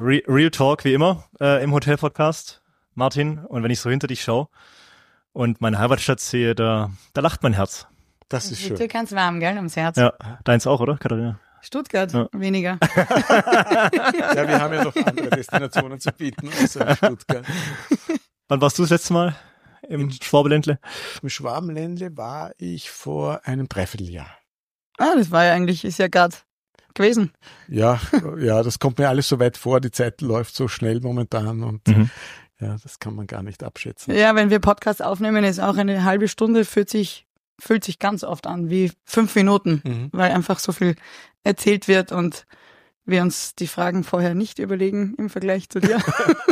Real Talk wie immer im Hotel-Podcast, Martin. Und wenn ich so hinter dich schaue und meine Heimatstadt sehe, da lacht mein Herz. Das ist schön. Du kannst warm, gell, ums Herz. Ja, deins auch, oder, Katharina? Stuttgart, weniger. Ja, wir haben ja noch andere Destinationen zu bieten, außer Stuttgart. Wann warst du das letzte Mal im Schwabenländle? Im Schwabenländle war ich vor einem Dreivierteljahr. Das war ja eigentlich, ist ja gerade gewesen. Ja, das kommt mir alles so weit vor. Die Zeit läuft so schnell momentan und ja, das kann man gar nicht abschätzen. Ja, wenn wir Podcasts aufnehmen, ist auch eine halbe Stunde, fühlt sich ganz oft an wie 5 Minuten, weil einfach so viel erzählt wird und wir uns die Fragen vorher nicht überlegen im Vergleich zu dir.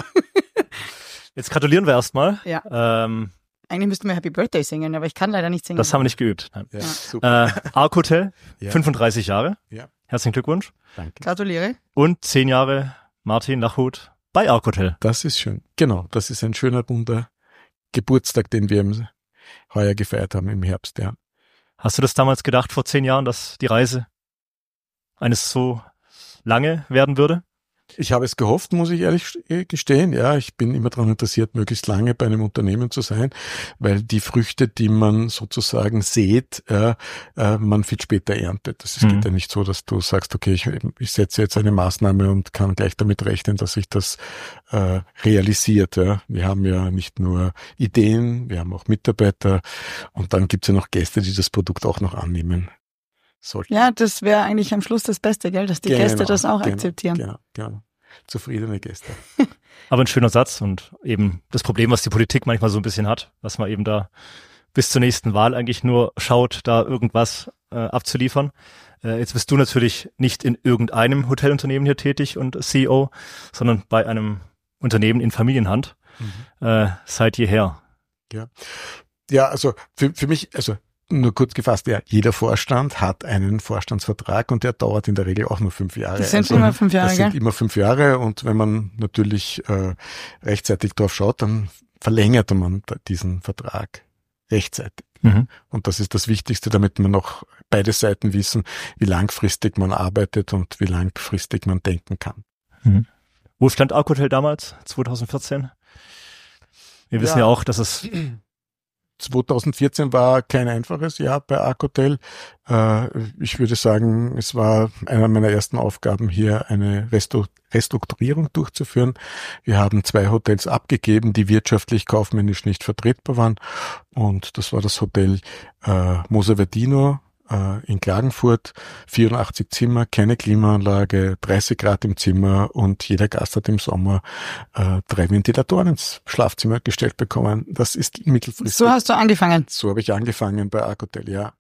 Jetzt gratulieren wir erstmal. Ja. Eigentlich müssten wir Happy Birthday singen, aber ich kann leider nicht singen. Das haben wir nicht geübt. Ja, super. Ark Hotel, Ja. 35 Jahre. Ja. Herzlichen Glückwunsch. Danke. Gratuliere. Und 10 Jahre Martin Nachhut bei Ark Hotel. Das ist schön. Genau, das ist ein schöner, runder Geburtstag, den wir heuer gefeiert haben im Herbst, ja. Hast du das damals gedacht, vor 10 Jahren, dass die Reise eines so lange werden würde? Ich habe es gehofft, muss ich ehrlich gestehen. Ja, ich bin immer daran interessiert, möglichst lange bei einem Unternehmen zu sein, weil die Früchte, die man sozusagen sät, man viel später erntet. Es geht ja nicht so, dass du sagst, okay, ich setze jetzt eine Maßnahme und kann gleich damit rechnen, dass sich das realisiert. Ja. Wir haben ja nicht nur Ideen, wir haben auch Mitarbeiter und dann gibt es ja noch Gäste, die das Produkt auch noch annehmen sollten. Ja, das wäre eigentlich am Schluss das Beste, gell, dass die Gäste das auch akzeptieren. Genau. Zufriedene Gäste. Aber ein schöner Satz und eben das Problem, was die Politik manchmal so ein bisschen hat, dass man eben da bis zur nächsten Wahl eigentlich nur schaut, da irgendwas abzuliefern. Jetzt bist du natürlich nicht in irgendeinem Hotelunternehmen hier tätig und CEO, sondern bei einem Unternehmen in Familienhand seit jeher. Ja, also für mich, also nur kurz gefasst, ja, jeder Vorstand hat einen Vorstandsvertrag und der dauert in der Regel auch nur 5 Jahre. Das sind immer 5 Jahre, Das gell? sind immer 5 Jahre und wenn man natürlich rechtzeitig drauf schaut, dann verlängert man diesen Vertrag rechtzeitig. Und das ist das Wichtigste, damit man auch beide Seiten wissen, wie langfristig man arbeitet und wie langfristig man denken kann. Wo stand Ark Hotel damals, 2014? Wir wissen ja auch, dass es 2014 war kein einfaches Jahr bei Ark Hotel. Ich würde sagen, es war einer meiner ersten Aufgaben, hier eine Restrukturierung durchzuführen. Wir haben 2 Hotels abgegeben, die wirtschaftlich, kaufmännisch nicht vertretbar waren. Und das war das Hotel Moser Verdino in Klagenfurt, 84 Zimmer, keine Klimaanlage, 30 Grad im Zimmer und jeder Gast hat im Sommer 3 Ventilatoren ins Schlafzimmer gestellt bekommen. Das ist mittelfristig. So hast du angefangen. So habe ich angefangen bei Ark Hotel, ja.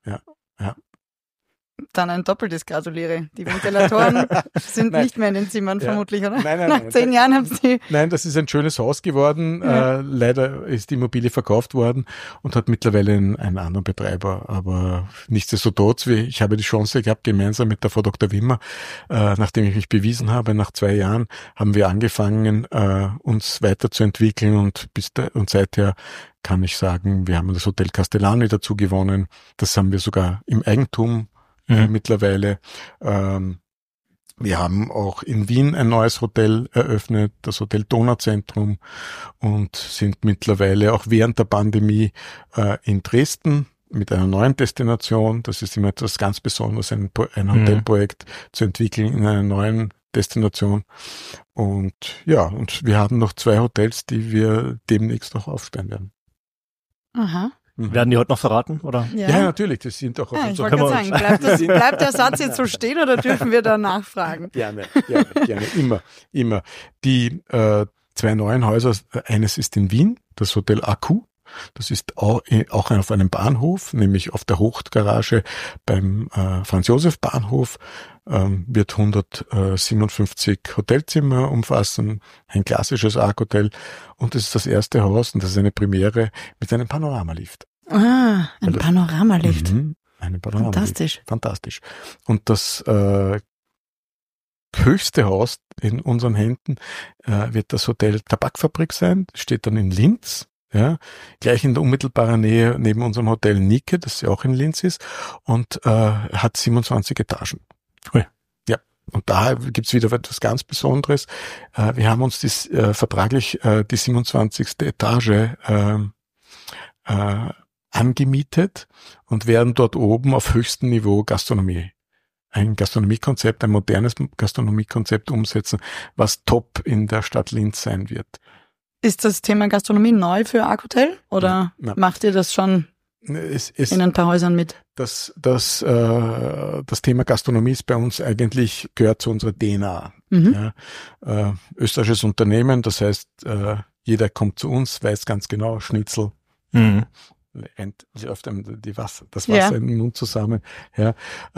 Dann ein doppeltes Gratuliere. Die Ventilatoren sind nicht mehr in den Zimmern vermutlich, oder? Nein. Nach 10 Jahren haben sie... Nein, das ist ein schönes Haus geworden. Leider ist die Immobilie verkauft worden und hat mittlerweile einen anderen Betreiber. Aber nichtsdestotrotz, ich habe die Chance gehabt, gemeinsam mit der Frau Dr. Wimmer, nachdem ich mich bewiesen habe, nach 2 Jahren, haben wir angefangen, uns weiterzuentwickeln und seither kann ich sagen, wir haben das Hotel Castellani dazu gewonnen. Das haben wir sogar im Eigentum mittlerweile. Wir haben auch in Wien ein neues Hotel eröffnet, das Hotel Donauzentrum, und sind mittlerweile auch während der Pandemie in Dresden mit einer neuen Destination. Das ist immer etwas ganz Besonderes, ein Hotelprojekt zu entwickeln in einer neuen Destination. Und ja, und wir haben noch 2 Hotels, die wir demnächst auch aufstellen werden. Aha. Werden die heute noch verraten, oder? Ja, natürlich, das sind auch auf Ich unserer wollte gerade sagen, bleibt der Satz jetzt so stehen oder dürfen wir da nachfragen? Gerne, immer. Die 2 neuen Häuser, eines ist in Wien, das Hotel AQ. Das ist auch auf einem Bahnhof, nämlich auf der Hochgarage beim Franz-Josef-Bahnhof, wird 157 Hotelzimmer umfassen, ein klassisches Ark-Hotel, und es ist das erste Haus, und das ist eine Premiere, mit einem Panoramalift. Ein Panoramalift. Eine Panoramalift. Fantastisch. Und das höchste Haus in unseren Händen wird das Hotel Tabakfabrik sein, steht dann in Linz. Ja, gleich in der unmittelbaren Nähe neben unserem Hotel Nike, das ja auch in Linz ist, und hat 27 Etagen. Cool. Ja, und da gibt's wieder etwas ganz Besonderes. Wir haben uns vertraglich die 27. Etage angemietet und werden dort oben auf höchstem Niveau ein Gastronomiekonzept, ein modernes Gastronomiekonzept umsetzen, was top in der Stadt Linz sein wird. Ist das Thema Gastronomie neu für Arc-Hotel oder macht ihr das schon in ein paar Häusern mit? Das Thema Gastronomie ist bei uns eigentlich, gehört zu unserer DNA. Ja, österreichisches Unternehmen, das heißt, jeder kommt zu uns, weiß ganz genau, Schnitzel, läuft einem das Wasser im Mund zusammen. Ja,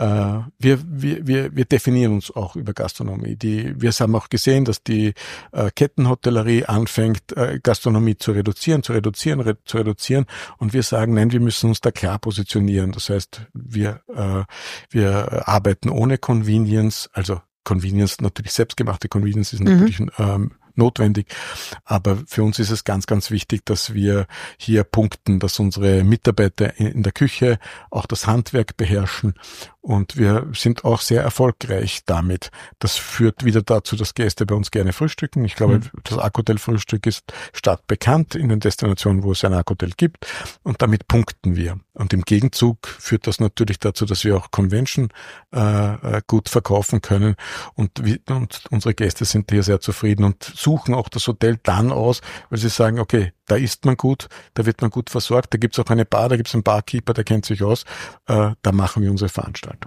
wir definieren uns auch über Gastronomie. Wir haben auch gesehen, dass die Kettenhotellerie anfängt, Gastronomie zu reduzieren. Und wir sagen, nein, wir müssen uns da klar positionieren. Das heißt, wir arbeiten ohne Convenience, also Convenience, natürlich selbstgemachte Convenience ist natürlich notwendig. Aber für uns ist es ganz, ganz wichtig, dass wir hier punkten, dass unsere Mitarbeiter in der Küche auch das Handwerk beherrschen. Und wir sind auch sehr erfolgreich damit. Das führt wieder dazu, dass Gäste bei uns gerne frühstücken. Ich glaube, das Arc-Hotel-Frühstück ist stadtbekannt in den Destinationen, wo es ein Arc-Hotel gibt. Und damit punkten wir. Und im Gegenzug führt das natürlich dazu, dass wir auch Convention gut verkaufen können. Und unsere Gäste sind hier sehr zufrieden und suchen auch das Hotel dann aus, weil sie sagen, okay, da isst man gut, da wird man gut versorgt, da gibt's auch eine Bar, da gibt's einen Barkeeper, der kennt sich aus, da machen wir unsere Veranstaltung.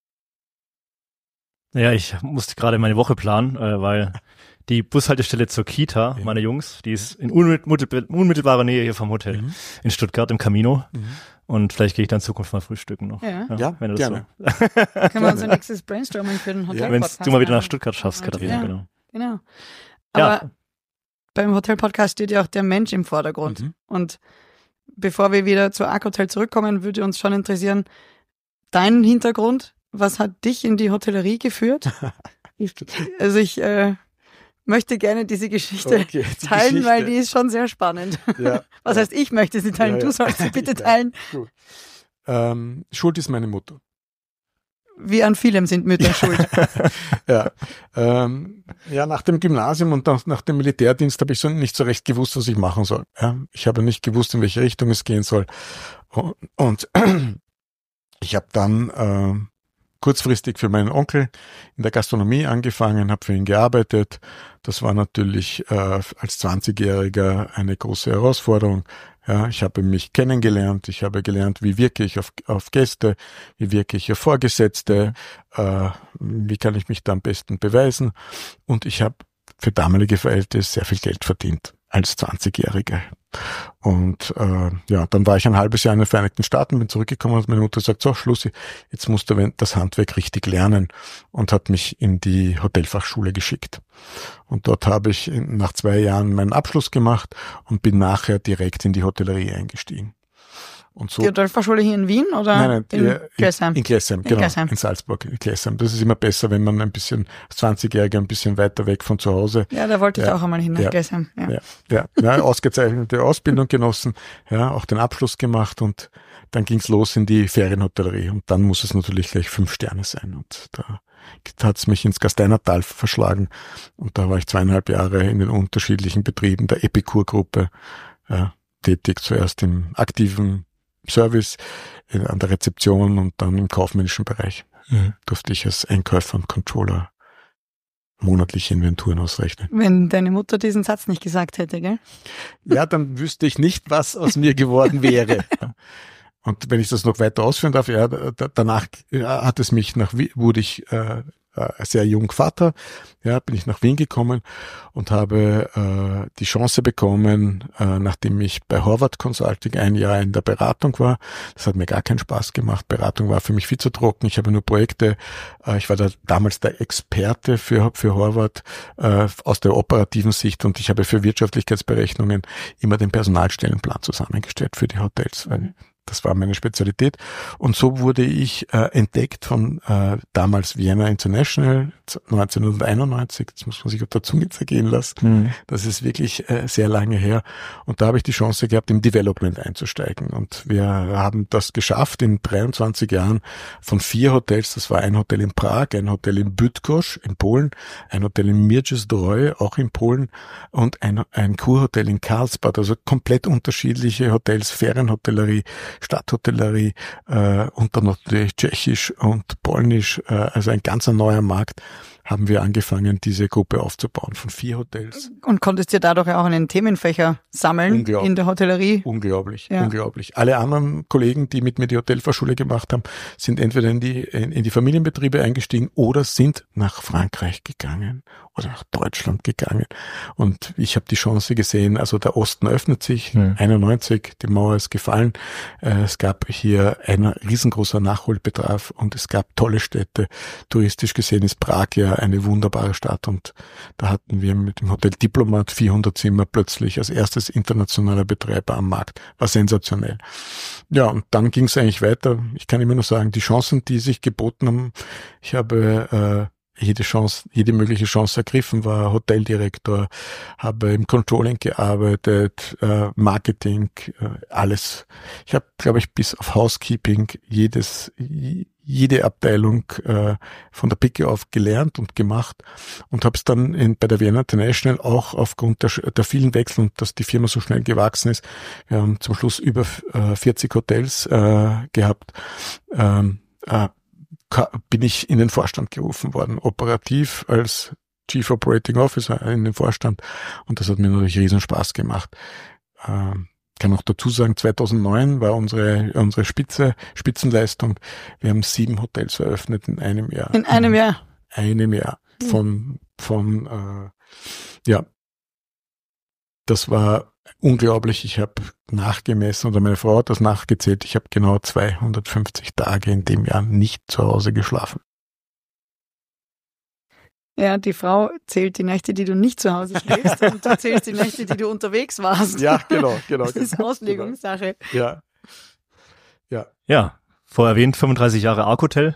Ja, ich musste gerade meine Woche planen, weil die Bushaltestelle zur Kita meiner Jungs, die ist in unmittelbarer Nähe hier vom Hotel in Stuttgart im Camino. Und vielleicht gehe ich dann in Zukunft mal frühstücken noch. Ja, wenn du gerne. Das so. Können wir unser nächstes Brainstorming für den Hotel-Podcast wenn du mal wieder nach Stuttgart schaffst, Katharina, Genau. Aber beim Hotel-Podcast steht ja auch der Mensch im Vordergrund. Und bevor wir wieder zu Arc-Hotel zurückkommen, würde uns schon interessieren, dein Hintergrund, was hat dich in die Hotellerie geführt? Also ich möchte gerne diese Geschichte teilen, weil die ist schon sehr spannend. Ja, was heißt, ich möchte sie teilen, du sollst sie bitte teilen. Gut. Schuld ist meine Mutter. Wie an vielem sind Mütter schuld. Nach dem Gymnasium und nach dem Militärdienst habe ich nicht so recht gewusst, was ich machen soll. Ja, ich habe nicht gewusst, in welche Richtung es gehen soll. Und ich habe dann kurzfristig für meinen Onkel in der Gastronomie angefangen, habe für ihn gearbeitet. Das war natürlich als 20-Jähriger eine große Herausforderung. Ja, ich habe mich kennengelernt, ich habe gelernt, wie wirke ich auf Gäste, wie wirke ich auf Vorgesetzte, wie kann ich mich da am besten beweisen. Und ich habe für damalige Verhältnisse sehr viel Geld verdient als 20-Jähriger. Und dann war ich ein halbes Jahr in den Vereinigten Staaten, bin zurückgekommen und meine Mutter sagt, so Schlussi, jetzt musst du das Handwerk richtig lernen, und hat mich in die Hotelfachschule geschickt. Und dort habe ich nach 2 Jahren meinen Abschluss gemacht und bin nachher direkt in die Hotellerie eingestiegen. Und so, die Hotelfachschule hier in Wien oder in Glessheim? In Glessheim, genau, in Salzburg, in Glessheim. Das ist immer besser, wenn man als 20-Jähriger ein bisschen weiter weg von zu Hause. Ja, da wollte ich auch einmal hin, nach Glessheim. Ausgezeichnete Ausbildung genossen, auch den Abschluss gemacht, und dann ging's los in die Ferienhotellerie, und dann muss es natürlich gleich 5 Sterne sein, und da hat's mich ins Gasteinertal verschlagen, und da war ich 2,5 Jahre in den unterschiedlichen Betrieben der Epicur-Gruppe tätig, zuerst im aktiven Service, an der Rezeption und dann im kaufmännischen Bereich. Durfte ich als Einkäufer und Controller monatliche Inventuren ausrechnen. Wenn deine Mutter diesen Satz nicht gesagt hätte, gell? Ja, dann wüsste ich nicht, was aus mir geworden wäre. Und wenn ich das noch weiter ausführen darf, danach hat es mich wurde ich sehr jung Vater, bin ich nach Wien gekommen und habe die Chance bekommen, nachdem ich bei Horvath Consulting 1 Jahr in der Beratung war. Das hat mir gar keinen Spaß gemacht. Beratung war für mich viel zu trocken. Ich habe nur Projekte. Ich war damals der Experte für Horvath aus der operativen Sicht, und ich habe für Wirtschaftlichkeitsberechnungen immer den Personalstellenplan zusammengestellt für die Hotels, weil das war meine Spezialität. Und so wurde ich entdeckt von damals Vienna International 1991. Das muss man sich auf der Zunge zergehen lassen. Das ist wirklich sehr lange her. Und da habe ich die Chance gehabt, im Development einzusteigen. Und wir haben das geschafft in 23 Jahren von 4 Hotels. Das war ein Hotel in Prag, ein Hotel in Bydgoszcz in Polen, ein Hotel in Międzyzdrój, auch in Polen, und ein Kurhotel in Karlsbad. Also komplett unterschiedliche Hotels, Ferienhotellerie, Stadthotellerie und dann natürlich Tschechisch und Polnisch, also ein ganz neuer Markt, haben wir angefangen, diese Gruppe aufzubauen von 4 Hotels. Und konntest dir dadurch auch einen Themenfächer sammeln in der Hotellerie? Unglaublich. Alle anderen Kollegen, die mit mir die Hotelfachschule gemacht haben, sind entweder in die Familienbetriebe eingestiegen oder sind nach Frankreich gegangen oder nach Deutschland gegangen. Und ich habe die Chance gesehen, also der Osten öffnet sich, 91, die Mauer ist gefallen. Es gab hier ein riesengroßer Nachholbedarf und es gab tolle Städte. Touristisch gesehen ist Prag ja eine wunderbare Stadt, und da hatten wir mit dem Hotel Diplomat 400 Zimmer plötzlich als erstes internationaler Betreiber am Markt. War sensationell. Ja, und dann ging es eigentlich weiter. Ich kann immer nur sagen, die Chancen, die sich geboten haben, ich habe jede mögliche Chance ergriffen, war Hoteldirektor, habe im Controlling gearbeitet, Marketing, alles. Ich habe, glaube ich, bis auf Housekeeping jede Abteilung von der Picke auf gelernt und gemacht, und habe es dann bei der Vienna International auch aufgrund der vielen Wechsel und dass die Firma so schnell gewachsen ist. Wir haben zum Schluss über 40 Hotels gehabt. Bin ich in den Vorstand gerufen worden, operativ als Chief Operating Officer in den Vorstand, und das hat mir natürlich riesen Spaß gemacht. Kann auch dazu sagen, 2009 war unsere Spitzenleistung. Wir haben 7 Hotels eröffnet in einem Jahr. In einem Jahr? Einem Jahr. Das war unglaublich. Ich habe nachgemessen, oder meine Frau hat das nachgezählt. Ich habe genau 250 Tage in dem Jahr nicht zu Hause geschlafen. Ja, die Frau zählt die Nächte, die du nicht zu Hause schläfst, und du zählst die Nächte, die du unterwegs warst. Ja, genau. Das ist Auslegungssache. Ja. Ja, vorher erwähnt, 35 Jahre Ark Hotel.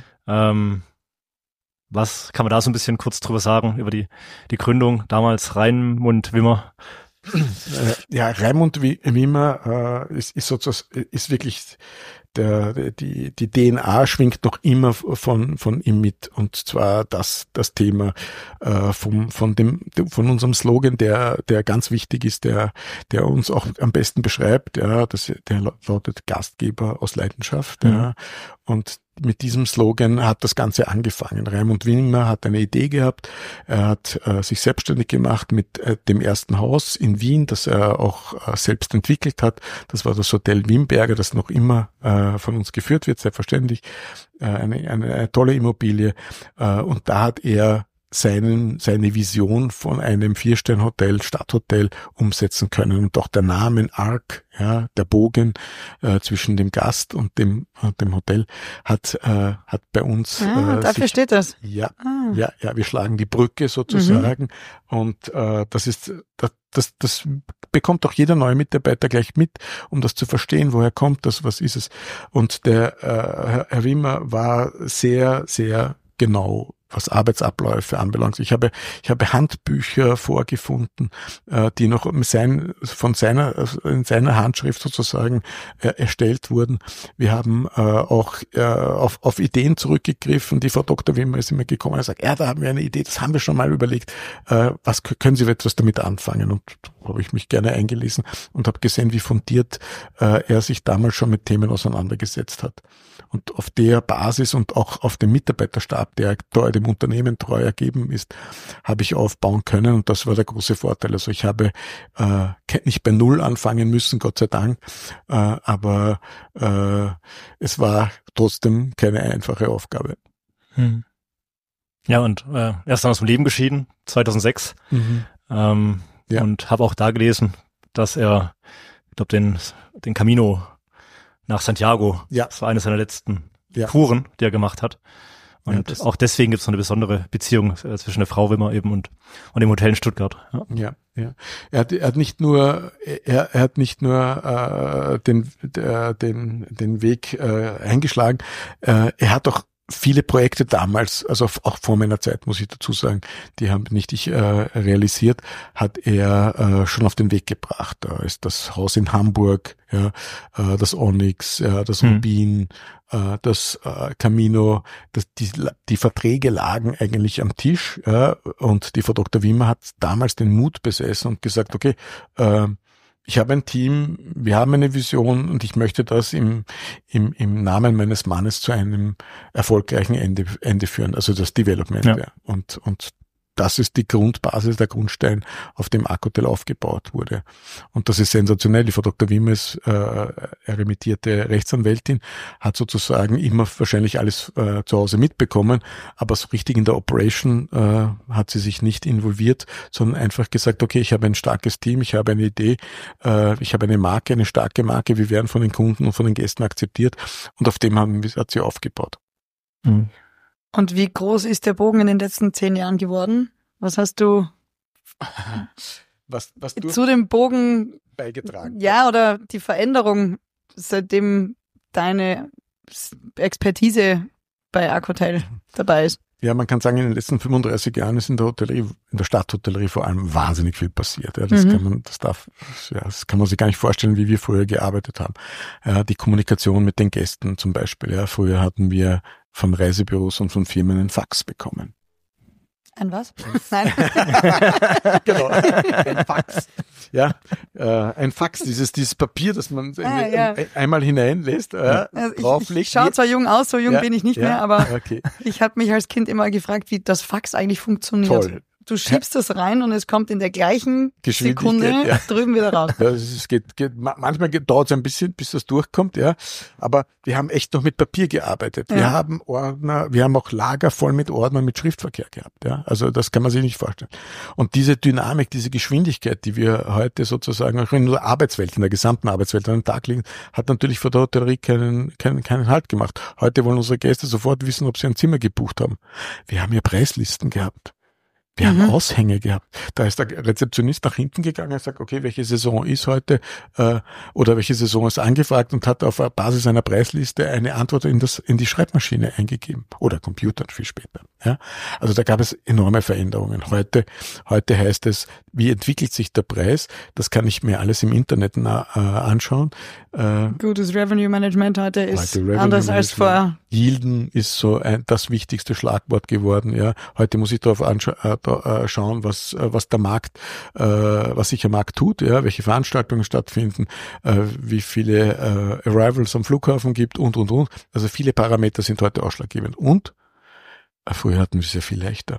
Was kann man da so ein bisschen kurz drüber sagen, über die Gründung damals, Raimund Wimmer? Ja, Raimund Wimmer ist wirklich die DNA schwingt noch immer von ihm mit, und zwar das Thema von unserem Slogan, der ganz wichtig ist, der uns auch am besten beschreibt, der lautet Gastgeber aus Leidenschaft, und mit diesem Slogan hat das Ganze angefangen. Raimund Wimmer hat eine Idee gehabt. Er hat sich selbstständig gemacht mit dem ersten Haus in Wien, das er auch selbst entwickelt hat. Das war das Hotel Wimberger, das noch immer von uns geführt wird, selbstverständlich. Eine tolle Immobilie. Und da hat er seine Vision von einem 4-Stern-Hotel, Stadthotel umsetzen können. Und auch der Name Ark, ja, der Bogen zwischen dem Gast und dem Hotel hat bei uns dafür steht das. Ja, wir schlagen die Brücke sozusagen, und das bekommt auch jeder neue Mitarbeiter gleich mit, um das zu verstehen, woher kommt das, was ist es. Und der Herr Wimmer war sehr, sehr genau, was Arbeitsabläufe anbelangt. Ich habe Handbücher vorgefunden, die noch in seiner Handschrift sozusagen erstellt wurden. Wir haben auch auf Ideen zurückgegriffen. Die Frau Dr. Wimmer ist immer gekommen und sagt, da haben wir eine Idee, das haben wir schon mal überlegt. Was können Sie etwas damit anfangen? Und da habe ich mich gerne eingelesen und habe gesehen, wie fundiert er sich damals schon mit Themen auseinandergesetzt hat. Und auf der Basis und auch auf dem Mitarbeiterstab, der dem Unternehmen treu ergeben ist, habe ich aufbauen können, und das war der große Vorteil. Also ich habe nicht bei Null anfangen müssen, Gott sei Dank, aber es war trotzdem keine einfache Aufgabe. Ja, und er ist dann aus dem Leben geschieden, 2006, und habe auch da gelesen, dass er, ich glaube, den Camino nach Santiago, das war eine seiner letzten Touren, die er gemacht hat. Und auch deswegen gibt es so eine besondere Beziehung zwischen der Frau Wimmer eben und dem Hotel in Stuttgart. Ja, Ja, er hat nicht nur den Weg eingeschlagen, er hat auch viele Projekte damals, also auch vor meiner Zeit, muss ich dazu sagen, die haben nicht ich realisiert, hat er schon auf den Weg gebracht. Da ist das Haus in Hamburg, ja, das Onyx, ja, das Rubin, das Camino, die Verträge lagen eigentlich am Tisch, ja, und die Frau Dr. Wimmer hat damals den Mut besessen und gesagt, okay, ich habe ein Team, wir haben eine Vision und ich möchte das im Namen meines Mannes zu einem erfolgreichen Ende führen, also das Development. Ja. Und das ist die Grundbasis, der Grundstein, auf dem Arc-Hotel aufgebaut wurde. Und das ist sensationell. Die Frau Dr. Wimmer ist emeritierte Rechtsanwältin, hat sozusagen immer wahrscheinlich alles zu Hause mitbekommen, aber so richtig in der Operation hat sie sich nicht involviert, sondern einfach gesagt, okay, ich habe ein starkes Team, ich habe eine Idee, ich habe eine Marke, eine starke Marke, wir werden von den Kunden und von den Gästen akzeptiert und auf dem hat sie aufgebaut. Mhm. Und wie groß ist der Bogen in den letzten 10 Jahren geworden? Was hast du, was du zu dem Bogen beigetragen? Ja, oder die Veränderung, seitdem deine Expertise bei Arc-Hotel dabei ist? Ja, man kann sagen, in den letzten 35 Jahren ist in der Hotellerie, in der Stadthotellerie vor allem wahnsinnig viel passiert. Ja, das kann man sich gar nicht vorstellen, wie wir früher gearbeitet haben. Ja, die Kommunikation mit den Gästen zum Beispiel. Ja, früher hatten wir von Reisebüros und von Firmen einen Fax bekommen. Ein was? Nein. Genau, ein Fax. Ja, ein Fax, dieses Papier, das man einmal hineinlässt, drauflegt. Ich schaue zwar jung aus, so jung bin ich nicht mehr, aber ich habe mich als Kind immer gefragt, wie das Fax eigentlich funktioniert. Toll. Du schiebst das rein und es kommt in der gleichen Sekunde drüben wieder raus. Ja, manchmal dauert es ein bisschen, bis das durchkommt, ja. Aber wir haben echt noch mit Papier gearbeitet. Ja. Wir haben Ordner, wir haben auch Lager voll mit Ordnern, mit Schriftverkehr gehabt, ja. Also das kann man sich nicht vorstellen. Und diese Dynamik, diese Geschwindigkeit, die wir heute sozusagen auch in der Arbeitswelt, in der gesamten Arbeitswelt an den Tag legen, hat natürlich vor der Hotellerie keinen Halt gemacht. Heute wollen unsere Gäste sofort wissen, ob sie ein Zimmer gebucht haben. Wir haben ja Preislisten gehabt. Wir haben Aushänge gehabt. Da ist der Rezeptionist nach hinten gegangen und sagt, okay, welche Saison ist heute oder welche Saison ist angefragt und hat auf Basis einer Preisliste eine Antwort in die Schreibmaschine eingegeben oder Computer viel später. Ja, also da gab es enorme Veränderungen. Heute heißt es, wie entwickelt sich der Preis? Das kann ich mir alles im Internet anschauen. Gutes Revenue Management heute ist anders als vor. Yielden ist so das wichtigste Schlagwort geworden. Ja, heute muss ich darauf schauen, was der Markt, was sich am Markt tut, ja, welche Veranstaltungen stattfinden, wie viele Arrivals am Flughafen gibt und. Also viele Parameter sind heute ausschlaggebend. Und früher hatten wir es ja viel leichter.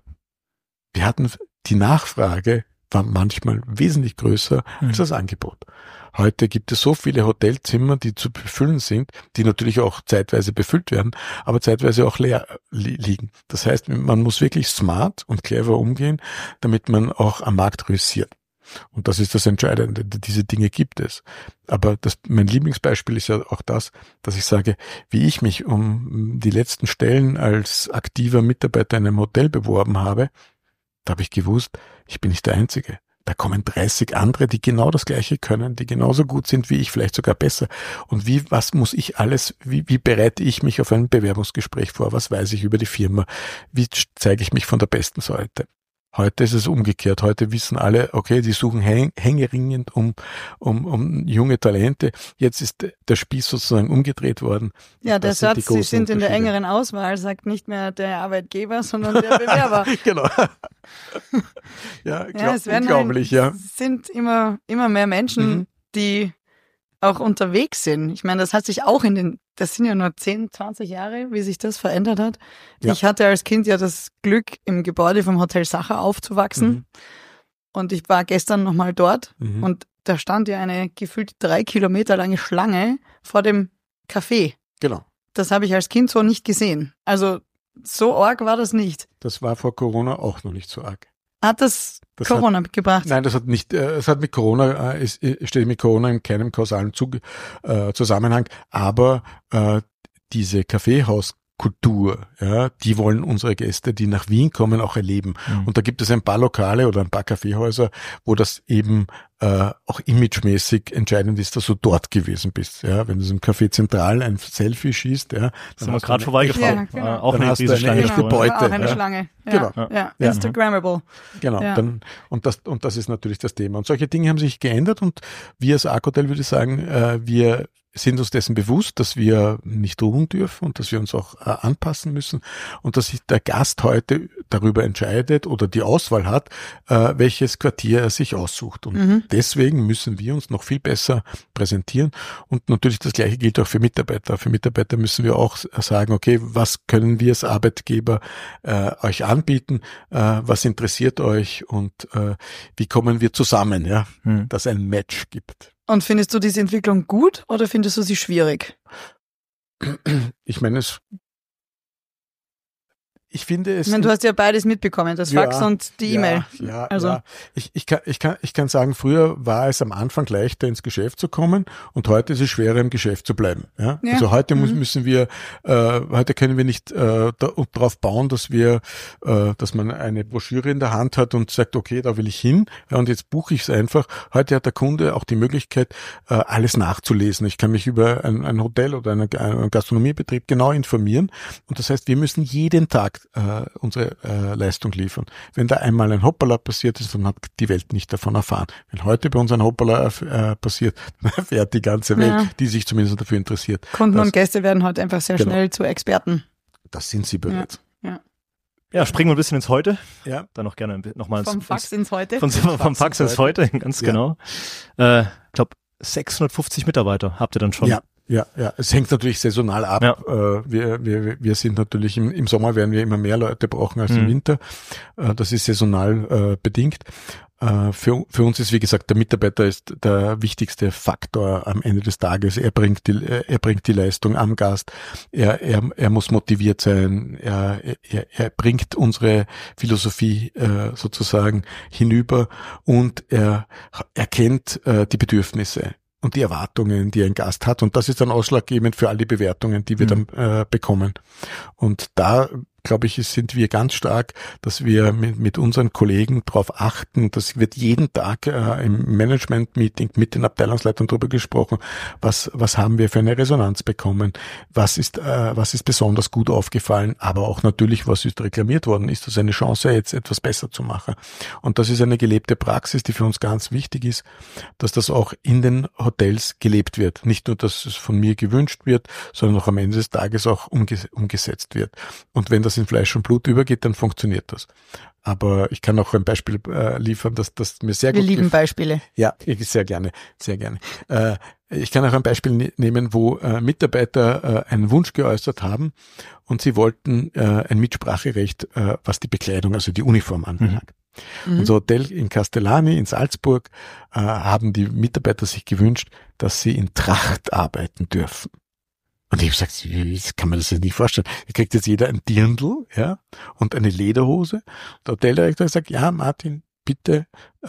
Wir hatten die Nachfrage war manchmal wesentlich größer als das Angebot. Heute gibt es so viele Hotelzimmer, die zu befüllen sind, die natürlich auch zeitweise befüllt werden, aber zeitweise auch leer liegen. Das heißt, man muss wirklich smart und clever umgehen, damit man auch am Markt reüssiert. Und das ist das Entscheidende. Diese Dinge gibt es. Aber mein Lieblingsbeispiel ist ja auch das, dass ich sage, wie ich mich um die letzten Stellen als aktiver Mitarbeiter in einem Hotel beworben habe, da habe ich gewusst, ich bin nicht der Einzige. Da kommen 30 andere, die genau das Gleiche können, die genauso gut sind wie ich, vielleicht sogar besser. Und wie bereite ich mich auf ein Bewerbungsgespräch vor? Was weiß ich über die Firma? Wie zeige ich mich von der besten Seite? Heute ist es umgekehrt. Heute wissen alle, okay, die suchen hängeringend um junge Talente. Jetzt ist der Spieß sozusagen umgedreht worden. Ja, der Satz, Sie sind in der engeren Auswahl, sagt nicht mehr der Arbeitgeber, sondern der Bewerber. Genau. Ja, unglaublich, Es sind immer mehr Menschen, die auch unterwegs sind. Ich meine, das hat sich auch das sind ja nur 10, 20 Jahre, wie sich das verändert hat. Ja. Ich hatte als Kind ja das Glück, im Gebäude vom Hotel Sacher aufzuwachsen. Und ich war gestern nochmal dort und da stand ja eine gefühlt 3 Kilometer lange Schlange vor dem Café. Genau. Das habe ich als Kind so nicht gesehen. Also so arg war das nicht. Das war vor Corona auch noch nicht so arg. Hat das Corona gebracht? Nein, das hat nicht. Es hat mit Corona, steht mit Corona in keinem kausalen Zusammenhang. Aber diese Kaffeehaus Kultur, ja, die wollen unsere Gäste, die nach Wien kommen, auch erleben. Und da gibt es ein paar Lokale oder ein paar Kaffeehäuser, wo das eben auch imagemäßig entscheidend ist, dass du dort gewesen bist. Ja, wenn du im Café Zentral ein Selfie schießt, ja, sind wir gerade vorbeigefahren. Ja, genau. Auch dann eine hast du Riesenschlange. eine echte Beute. Auch eine Schlange. Ja. Genau. Ja. Instagrammable. Genau. Ja. Und das ist natürlich das Thema. Und solche Dinge haben sich geändert und wir als Arc-Hotel würde ich sagen, wir sind uns dessen bewusst, dass wir nicht ruhen dürfen und dass wir uns auch anpassen müssen und dass sich der Gast heute darüber entscheidet oder die Auswahl hat, welches Quartier er sich aussucht. Und deswegen müssen wir uns noch viel besser präsentieren. Und natürlich das Gleiche gilt auch für Mitarbeiter. Für Mitarbeiter müssen wir auch sagen, okay, was können wir als Arbeitgeber euch anbieten? Was interessiert euch? Und wie kommen wir zusammen, ja, dass ein Match gibt? Und findest du diese Entwicklung gut oder findest du sie schwierig? Ich meine, ich finde es. Ich meine, du hast ja beides mitbekommen, das Fax und die E-Mail. Ja, also. Ja. Ich kann sagen, früher war es am Anfang leichter, ins Geschäft zu kommen und heute ist es schwerer, im Geschäft zu bleiben. Ja? Ja. Also heute müssen wir, heute können wir nicht darauf bauen, dass man eine Broschüre in der Hand hat und sagt, okay, da will ich hin, ja, und jetzt buche ich es einfach. Heute hat der Kunde auch die Möglichkeit, alles nachzulesen. Ich kann mich über ein Hotel oder einen Gastronomiebetrieb genau informieren und das heißt, wir müssen jeden Tag unsere Leistung liefern. Wenn da einmal ein Hoppala passiert ist, dann hat die Welt nicht davon erfahren. Wenn heute bei uns ein Hoppala passiert, dann erfährt die ganze Welt, die sich zumindest dafür interessiert. Kunden und Gäste werden heute einfach sehr schnell zu Experten. Das sind sie bereits. Ja, springen wir ein bisschen ins Heute. Ja. Dann noch gerne nochmal vom Fax ins Heute. Vom Fax ins Heute, ganz genau. Ich glaube, 650 Mitarbeiter habt ihr dann schon. Ja, es hängt natürlich saisonal ab. Ja. Wir sind natürlich im Sommer werden wir immer mehr Leute brauchen als im Winter. Das ist saisonal bedingt. Für uns ist, wie gesagt, der Mitarbeiter ist der wichtigste Faktor am Ende des Tages. Er bringt die Leistung am Gast. Er muss motiviert sein. Er bringt unsere Philosophie sozusagen hinüber und er erkennt die Bedürfnisse und die Erwartungen, die ein Gast hat. Und das ist dann ausschlaggebend für all die Bewertungen, die wir dann bekommen. Und da, glaube ich, sind wir ganz stark, dass wir mit unseren Kollegen darauf achten, das wird jeden Tag im Management-Meeting mit den Abteilungsleitern darüber gesprochen, was haben wir für eine Resonanz bekommen, was ist besonders gut aufgefallen, aber auch natürlich, was ist reklamiert worden, ist das eine Chance, jetzt etwas besser zu machen. Und das ist eine gelebte Praxis, die für uns ganz wichtig ist, dass das auch in den Hotels gelebt wird. Nicht nur, dass es von mir gewünscht wird, sondern auch am Ende des Tages auch umgesetzt wird. Und wenn das in Fleisch und Blut übergeht, dann funktioniert das. Aber ich kann auch ein Beispiel liefern, das mir sehr gut gefällt. Wir lieben Beispiele. Ja, sehr gerne, sehr gerne. Ich kann auch ein Beispiel nehmen, wo Mitarbeiter einen Wunsch geäußert haben und sie wollten ein Mitspracherecht, was die Bekleidung, also die Uniform anbelangt. Unser Hotel in Castellani in Salzburg haben die Mitarbeiter sich gewünscht, dass sie in Tracht arbeiten dürfen. Und ich habe gesagt, das kann man das jetzt nicht vorstellen. Da kriegt jetzt jeder ein Dirndl, ja, und eine Lederhose. Der Hoteldirektor hat gesagt, ja, Martin, bitte,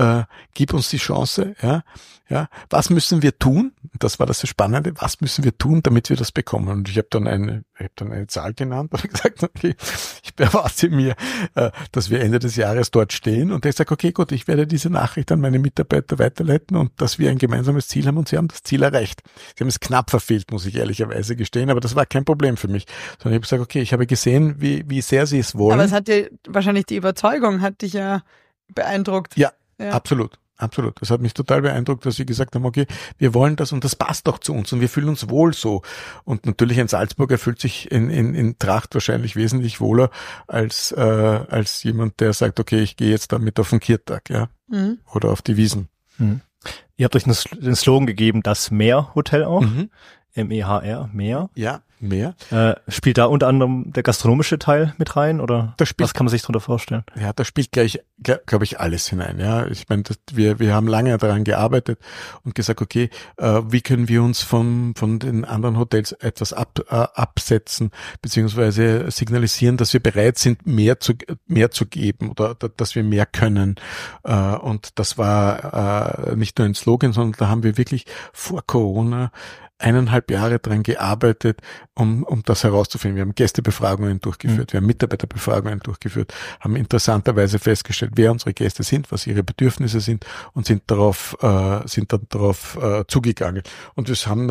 gib uns die Chance, ja. Was müssen wir tun? Das war das Spannende. Was müssen wir tun, damit wir das bekommen? Und ich habe dann eine Zahl genannt und gesagt, okay, ich erwarte mir, dass wir Ende des Jahres dort stehen. Und ich sage, okay, gut, ich werde diese Nachricht an meine Mitarbeiter weiterleiten und dass wir ein gemeinsames Ziel haben und sie haben das Ziel erreicht. Sie haben es knapp verfehlt, muss ich ehrlicherweise gestehen, aber das war kein Problem für mich. Sondern ich habe gesagt, okay, ich habe gesehen, wie sehr sie es wollen. Aber es hat dir wahrscheinlich die Überzeugung, hat dich ja beeindruckt. Ja. Absolut. Das hat mich total beeindruckt, dass sie gesagt haben, okay, wir wollen das und das passt doch zu uns und wir fühlen uns wohl so. Und natürlich ein Salzburger fühlt sich in Tracht wahrscheinlich wesentlich wohler als jemand, der sagt, okay, ich gehe jetzt damit auf den Kirtag, ja, oder auf die Wiesn. Ihr habt euch den Slogan gegeben, das Meer-Hotel auch. MEHR, Meer. Ja, Meer. Spielt da unter anderem der gastronomische Teil mit rein oder was kann man sich darunter vorstellen? Ja, da spielt glaube ich, alles hinein. Ja, ich meine, wir haben lange daran gearbeitet und gesagt, okay, wie können wir uns von den anderen Hotels etwas absetzen beziehungsweise signalisieren, dass wir bereit sind, mehr zu geben oder dass wir mehr können. Und das war nicht nur ein Slogan, sondern da haben wir wirklich vor Corona 1,5 Jahre dran gearbeitet, um das herauszufinden. Wir haben Gästebefragungen durchgeführt, wir haben Mitarbeiterbefragungen durchgeführt, haben interessanterweise festgestellt, wer unsere Gäste sind, was ihre Bedürfnisse sind und sind dann darauf zugegangen. Und es haben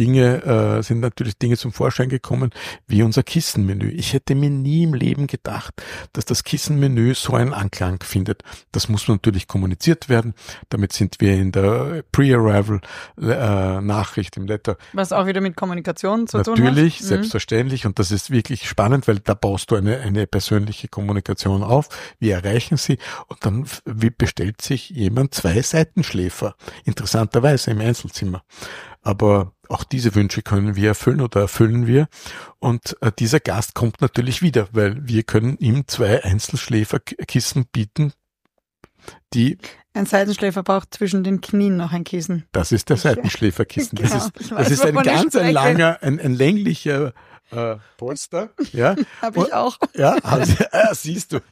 sind natürlich Dinge zum Vorschein gekommen, wie unser Kissenmenü. Ich hätte mir nie im Leben gedacht, dass das Kissenmenü so einen Anklang findet. Das muss natürlich kommuniziert werden. Damit sind wir in der Pre-Arrival Nachricht im Letter. Was auch wieder mit Kommunikation zu tun hat? Natürlich, selbstverständlich. Und das ist wirklich spannend, weil da baust du eine persönliche Kommunikation auf. Wir erreichen sie und dann bestellt sich jemand 2 Seitenschläfer. Interessanterweise im Einzelzimmer. Aber auch diese Wünsche können wir erfüllen wir. Und dieser Gast kommt natürlich wieder, weil wir können ihm 2 Einzelschläferkissen bieten, die... Ein Seitenschläfer braucht zwischen den Knien noch ein Kissen. Das ist der Seitenschläferkissen. Genau, das ist ein ganz langer, ein länglicher Polster. Ja. Habe ich auch. Ja, siehst du.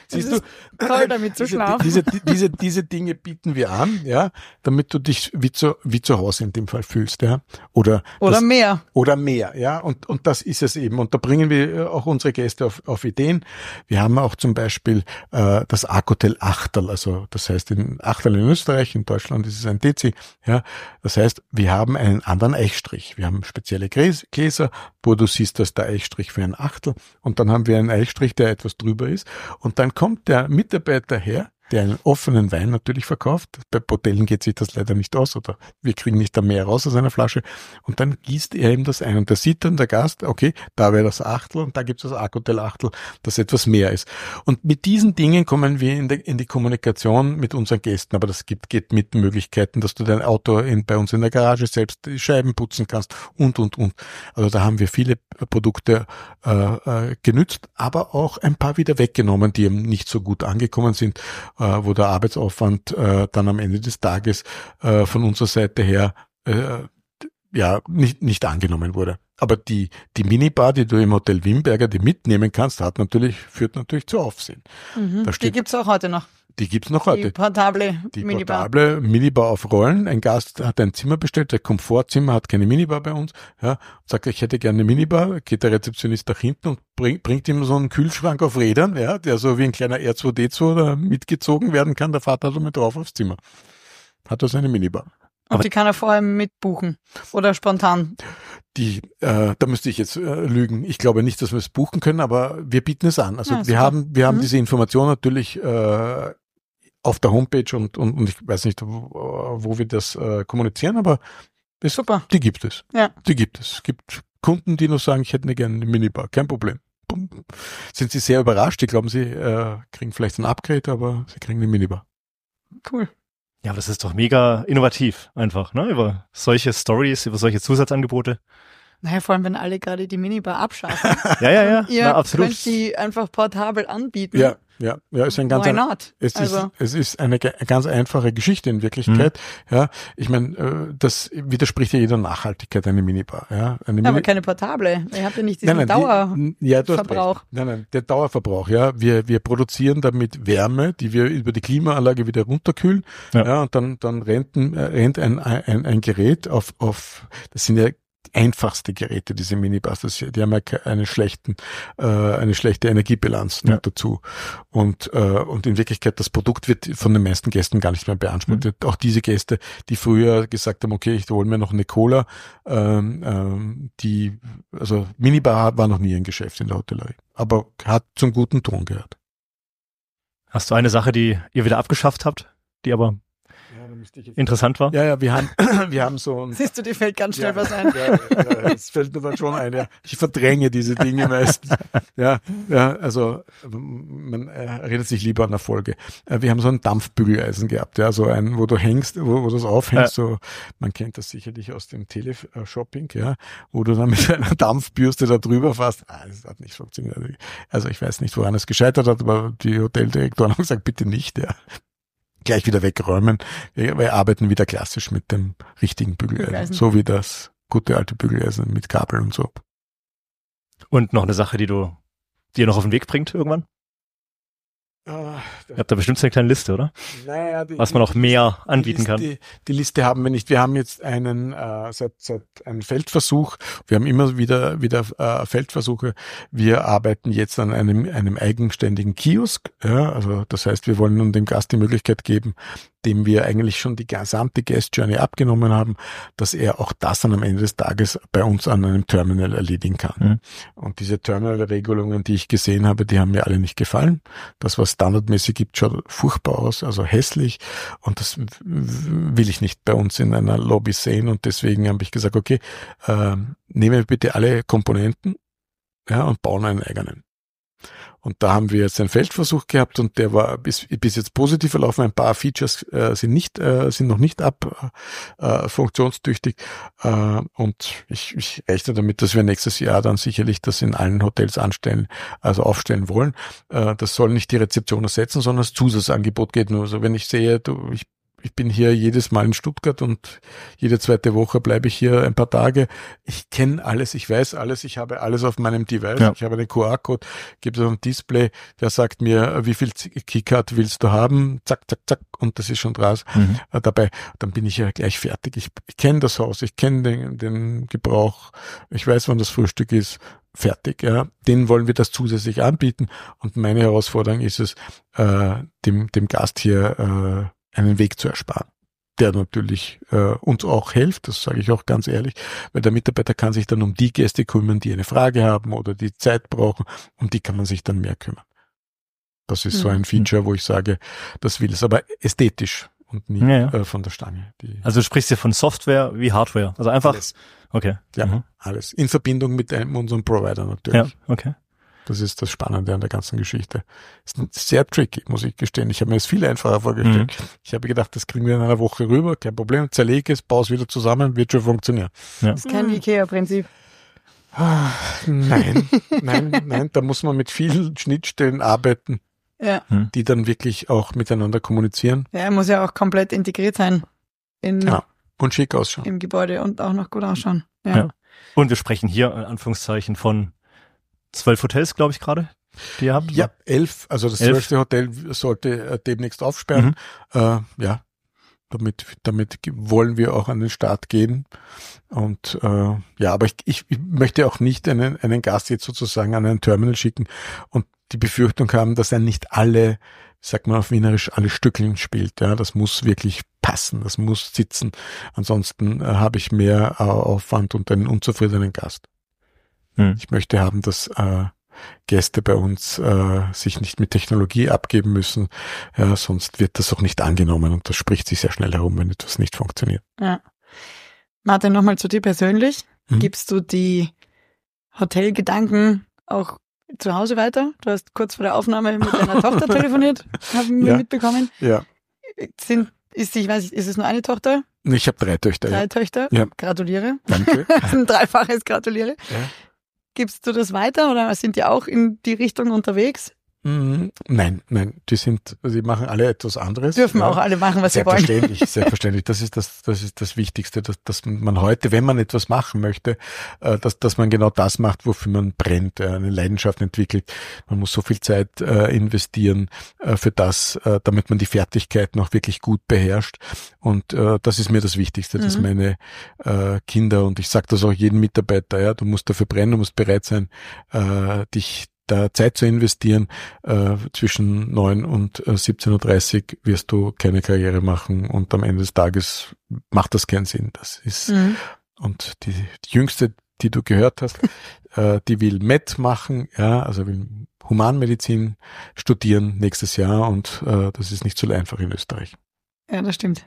Toll, damit zu schlafen. Diese Dinge bieten wir an, ja, damit du dich wie zu Hause in dem Fall fühlst, ja. Oder mehr. Oder mehr, ja. Und das ist es eben. Und da bringen wir auch unsere Gäste auf Ideen. Wir haben auch zum Beispiel das Arc-Hotel Achterl, also das heißt in Achterl in Österreich, in Deutschland ist es ein Dezi, ja. Das heißt, wir haben einen anderen Eichstrich. Wir haben spezielle Gläser, wo du siehst, dass der Eichstrich für ein Achtel und dann haben wir einen Eichstrich, der etwas drüber ist und dann kommt der Mitarbeiter her, der einen offenen Wein natürlich verkauft. Bei Hotelen geht sich das leider nicht aus oder wir kriegen nicht da mehr raus aus einer Flasche und dann gießt er ihm das ein und da sieht dann der Gast, okay, da wäre das Achtel und da gibt es das Arc-Hotel Achtel, das etwas mehr ist. Und mit diesen Dingen kommen wir in die Kommunikation mit unseren Gästen, aber das geht mit Möglichkeiten, dass du dein Auto bei uns in der Garage selbst die Scheiben putzen kannst und. Also da haben wir viele Produkte genützt, aber auch ein paar wieder weggenommen, die eben nicht so gut angekommen sind, wo der Arbeitsaufwand dann am Ende des Tages von unserer Seite her nicht angenommen wurde. Aber die Minibar, die du im Hotel Wimberger die mitnehmen kannst, führt natürlich zu Aufsehen. Die gibt's auch heute noch. Die gibt's noch heute. Die portable Minibar auf Rollen. Ein Gast hat ein Zimmer bestellt, der Komfortzimmer hat keine Minibar bei uns, ja, und sagt, ich hätte gerne eine Minibar, geht der Rezeptionist nach hinten und bringt ihm so einen Kühlschrank auf Rädern, ja, der so wie ein kleiner R2D2 da mitgezogen werden kann, der fährt also mit drauf aufs Zimmer. Hat also eine Minibar. Und die kann er vorher mitbuchen oder spontan? Da müsste ich jetzt lügen. Ich glaube nicht, dass wir es buchen können, aber wir bieten es an. Also wir haben diese Information natürlich auf der Homepage und ich weiß nicht, wo wir das kommunizieren, aber die gibt es. Ja. Die gibt es. Es gibt Kunden, die nur sagen, ich hätte gerne eine Minibar. Kein Problem. Sind sie sehr überrascht. Die glauben, sie kriegen vielleicht ein Upgrade, aber sie kriegen eine Minibar. Cool. Ja, aber das ist doch mega innovativ einfach, ne? Über solche Stories, über solche Zusatzangebote. Naja, vor allem, wenn alle gerade die Minibar abschaffen. Ja. Ihr absolut. könnt die einfach portabel anbieten. Ja, ist ein ganz, why not? Es ist eine ganz einfache Geschichte in Wirklichkeit. Ja, ich meine, das widerspricht ja jeder Nachhaltigkeit, eine Minibar. Ja, aber keine portable. Ihr habt ja nicht diesen Dauerverbrauch. Nein, der Dauerverbrauch. Ja, wir produzieren damit Wärme, die wir über die Klimaanlage wieder runterkühlen. Ja, und dann rennt ein Gerät auf. Das sind ja einfachste Geräte, diese Minibars, die haben ja eine schlechte Energiebilanz dazu. Und in Wirklichkeit, das Produkt wird von den meisten Gästen gar nicht mehr beansprucht. Auch diese Gäste, die früher gesagt haben, okay, ich hole mir noch eine Cola, Minibar war noch nie ein Geschäft in der Hotellerie. Aber hat zum guten Ton gehört. Hast du eine Sache, die ihr wieder abgeschafft habt, die aber interessant war? Ja, wir haben so ein... Siehst du, dir fällt ganz schnell was ein. Es fällt mir dann schon ein, ja. Ich verdränge diese Dinge meistens. Also man erinnert sich lieber an Erfolge. Wir haben so ein Dampfbügeleisen gehabt, ja, so ein, wo du hängst, wo du es aufhängst, so, man kennt das sicherlich aus dem Teleshopping, ja, wo du dann mit einer Dampfbürste da drüber fährst. Das hat nicht funktioniert. Also ich weiß nicht, woran es gescheitert hat, aber die Hoteldirektoren haben gesagt, bitte nicht, ja. Gleich wieder wegräumen. Wir arbeiten wieder klassisch mit dem richtigen Bügeleisen. So wie das gute alte Bügeleisen mit Kabel und so. Und noch eine Sache, die ihr noch auf den Weg bringt irgendwann? Ihr habt da bestimmt so eine kleine Liste, oder? Naja, was man auch mehr anbieten kann. Die Liste haben wir nicht. Wir haben jetzt einen einen Feldversuch. Wir haben immer wieder Feldversuche. Wir arbeiten jetzt an einem eigenständigen Kiosk. Ja, also das heißt, wir wollen nun dem Gast die Möglichkeit geben, dem wir eigentlich schon die gesamte Guest Journey abgenommen haben, dass er auch das dann am Ende des Tages bei uns an einem Terminal erledigen kann. Mhm. Und diese Terminal-Regelungen, die ich gesehen habe, die haben mir alle nicht gefallen. Das, was standardmäßig gibt, schaut furchtbar aus, also hässlich. Und das will ich nicht bei uns in einer Lobby sehen. Und deswegen habe ich gesagt, okay, nehmen wir bitte alle Komponenten, ja, und bauen einen eigenen. Und da haben wir jetzt einen Feldversuch gehabt und der war bis jetzt positiv verlaufen. Ein paar Features sind noch nicht funktionstüchtig. Und ich rechne damit, dass wir nächstes Jahr dann sicherlich das in allen Hotels aufstellen wollen. Das soll nicht die Rezeption ersetzen, sondern das Zusatzangebot geht nur. Also wenn ich sehe, ich bin hier jedes Mal in Stuttgart und jede zweite Woche bleibe ich hier ein paar Tage. Ich kenne alles, ich weiß alles, ich habe alles auf meinem Device. Ja. Ich habe den QR-Code, gebe es auf ein Display, der sagt mir, wie viel Keycard willst du haben? Zack, zack, zack, und das ist schon draus. Dabei, dann bin ich ja gleich fertig. Ich kenne das Haus, ich kenne den Gebrauch, ich weiß, wann das Frühstück ist. Fertig, ja. Den wollen wir das zusätzlich anbieten. Und meine Herausforderung ist es, dem Gast hier einen Weg zu ersparen, der natürlich uns auch hilft, das sage ich auch ganz ehrlich, weil der Mitarbeiter kann sich dann um die Gäste kümmern, die eine Frage haben oder die Zeit brauchen, um die kann man sich dann mehr kümmern. Das ist so ein Feature, wo ich sage, das will es, aber ästhetisch und nicht von der Stange. Also du sprichst hier von Software wie Hardware, also einfach alles. Okay. Ja, alles. In Verbindung mit unserem Provider natürlich. Ja, okay. Das ist das Spannende an der ganzen Geschichte. Ist sehr tricky, muss ich gestehen. Ich habe mir das viel einfacher vorgestellt. Ich habe gedacht, das kriegen wir in einer Woche rüber, kein Problem. Zerlege es, baue es wieder zusammen, wird schon funktionieren. Ja. Das ist kein IKEA-Prinzip. Nein, da muss man mit vielen Schnittstellen arbeiten, die dann wirklich auch miteinander kommunizieren. Ja, muss ja auch komplett integriert sein. Und schick ausschauen. Im Gebäude und auch noch gut ausschauen. Ja. Und wir sprechen hier in Anführungszeichen von 12 Hotels, glaube ich, gerade, die ihr habt? Ja, 11. Also das 12. Hotel sollte demnächst aufsperren. Damit wollen wir auch an den Start gehen. Und aber ich möchte auch nicht einen Gast jetzt sozusagen an ein Terminal schicken und die Befürchtung haben, dass er nicht alle, sagt man auf Wienerisch, alle Stückeln spielt. Ja, das muss wirklich passen, das muss sitzen. Ansonsten habe ich mehr Aufwand und einen unzufriedenen Gast. Ich möchte haben, dass Gäste bei uns sich nicht mit Technologie abgeben müssen, sonst wird das auch nicht angenommen und das spricht sich sehr schnell herum, wenn etwas nicht funktioniert. Ja. Martin, nochmal zu dir persönlich. Gibst du die Hotelgedanken auch zu Hause weiter? Du hast kurz vor der Aufnahme mit deiner Tochter telefoniert, haben wir mitbekommen. Ja. Ist es nur eine Tochter? Ich habe 3 Töchter. 3 Töchter? Ja. Gratuliere. Danke. Ein dreifaches Gratuliere. Ja. Gibst du das weiter oder sind die auch in die Richtung unterwegs? Nein, sie machen alle etwas anderes. Dürfen auch alle machen, was sie wollen. Selbstverständlich. Das ist das Wichtigste, dass man heute, wenn man etwas machen möchte, dass man genau das macht, wofür man brennt, eine Leidenschaft entwickelt. Man muss so viel Zeit investieren für das, damit man die Fertigkeiten auch wirklich gut beherrscht. Und das ist mir das Wichtigste, dass meine Kinder, und ich sage das auch jedem Mitarbeiter, du musst dafür brennen, du musst bereit sein, dich da Zeit zu investieren. Zwischen 9 und 17:30 Uhr wirst du keine Karriere machen und am Ende des Tages macht das keinen Sinn. Das ist und die Jüngste, die du gehört hast, die will Med machen, also will Humanmedizin studieren nächstes Jahr und das ist nicht so einfach in Österreich. Ja, das stimmt.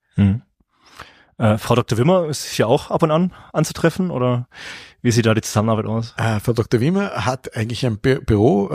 Frau Dr. Wimmer ist hier auch ab und an anzutreffen oder wie sieht da die Zusammenarbeit aus? Frau Dr. Wimmer hat eigentlich ein Büro.